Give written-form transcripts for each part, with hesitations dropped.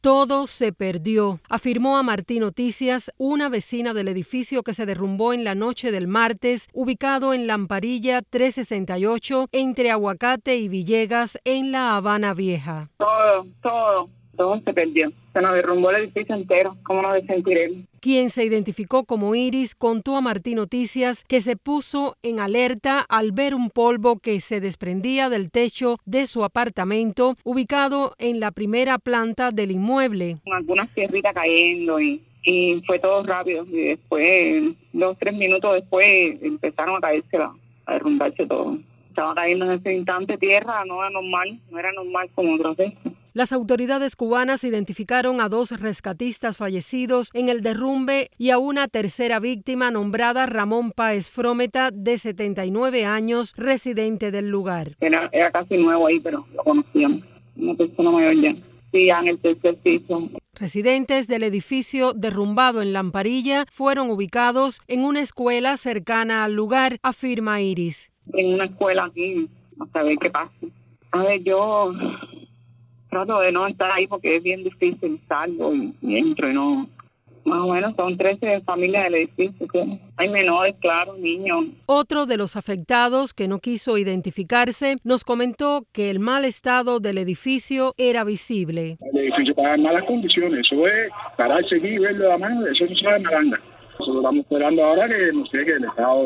Todo se perdió, afirmó a Martín Noticias una vecina del edificio que se derrumbó en la noche del martes, ubicado en Lamparilla 368, entre Aguacate y Villegas, en La Habana Vieja. Todo se perdió. Se nos derrumbó el edificio entero. ¿Cómo nos sentiremos? Quien se identificó como Iris contó a Martín Noticias que se puso en alerta al ver un polvo que se desprendía del techo de su apartamento, ubicado en la primera planta del inmueble. Con algunas tierritas cayendo y fue todo rápido. Y después, 2 o 3 minutos después, empezaron a caerse, a derrumbarse todo. Estaba cayendo en ese instante tierra, no era normal como otras veces. Las autoridades cubanas identificaron a 2 rescatistas fallecidos en el derrumbe y a una tercera víctima nombrada Ramón Páez Frometa, de 79 años, residente del lugar. Era casi nuevo ahí, pero lo conocíamos. Una persona mayor ya. Sí, en el tercer piso. Residentes del edificio derrumbado en Lamparilla fueron ubicados en una escuela cercana al lugar, afirma Iris. En una escuela aquí, hasta ver qué pasa. A ver, yo trato de no estar ahí porque es bien difícil, salgo y entro y no. Más o menos son 13 familias del edificio. Hay menores, claro, niños. Otro de los afectados, que no quiso identificarse, nos comentó que el mal estado del edificio era visible. El edificio está en malas condiciones. Eso es pararse aquí y verlo de la mano, eso no se va de malanga. Nosotros estamos esperando ahora que el Estado,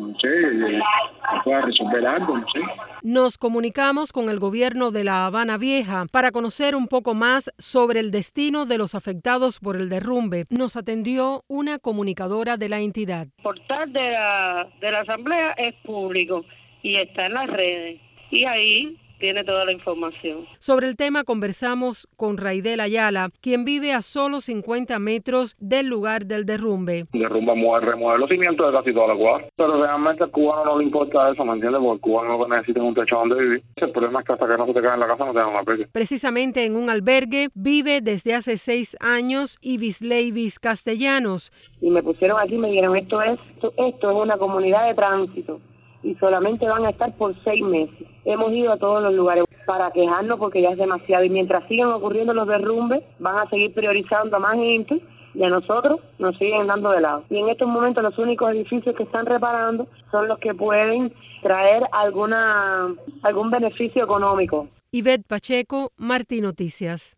pueda resolver algo, no sé. Nos comunicamos con el gobierno de La Habana Vieja para conocer un poco más sobre el destino de los afectados por el derrumbe. Nos atendió una comunicadora de la entidad. El portal de la asamblea es público y está en las redes y ahí tiene toda la información. Sobre el tema conversamos con Raidel Ayala, quien vive a solo 50 metros del lugar del derrumbe. Remover los cimientos de casi toda la cuadra, pero realmente al cubano no le importa eso, ¿me entiendes? Porque el cubano lo que necesita es un techo donde vivir. El problema es que hasta que no se te quede en la casa no te dan un albergue. Precisamente en un albergue vive desde hace 6 años Ibis Leivis Castellanos. Y me pusieron aquí y me dijeron, esto es una comunidad de tránsito y solamente van a estar por 6 meses. Hemos ido a todos los lugares para quejarnos porque ya es demasiado y mientras sigan ocurriendo los derrumbes van a seguir priorizando a más gente y a nosotros nos siguen dando de lado. Y en estos momentos los únicos edificios que están reparando son los que pueden traer algún beneficio económico. Ivette Pacheco, Martín Noticias.